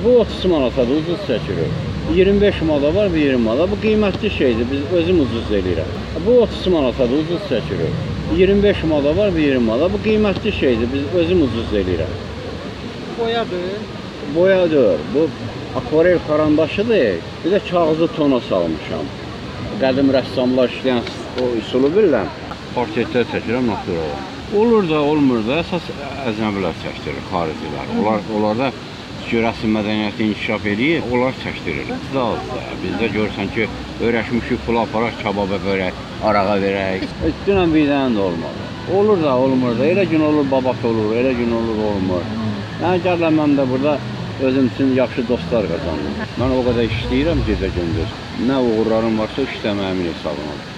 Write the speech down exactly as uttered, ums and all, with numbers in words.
Bu otuz manatadır, ucuz çəkilir. iyirmi beş manata var, bu iyirmi manata. Bu qiymətli şeydir, biz özüm ucuz eləyirəm. Bu otuz manatadır, ucuz çəkilir. iyirmi beş manata var, bu iyirmi manata. Bu qiymətli şeydir, biz özüm ucuz eləyirəm. Boyadır. Boyadır, bu akvarel karandaşıdır. Bir də kağızı tona salmışam. Qədim rəssamlar işləyən o üsulu bilirəm. Portretlər çəkirəm, naturala. Olur da, olmur da, əsas əcnəbilər çəkdirir, xaricilər. Onlar, onlarda rəsm mədəniyyəti inkişaf edir, onlar çəkdirir. Bizdə azdır. Bizdə görürsən ki, öyrəşmişik, pula aparaq, kababa verək, arağa verək. Dünən bir dənə də olmadı. Olur da, olmur da. Elə gün olur, babat olur, elə gün olur, olmur. Yəni, gələn mən də burada özüm üçün yaxşı dostlar qazandım. Mən o qədər işləyirəm gecə gündüz. Nə uğurlarım varsa işləməyimin hesabına.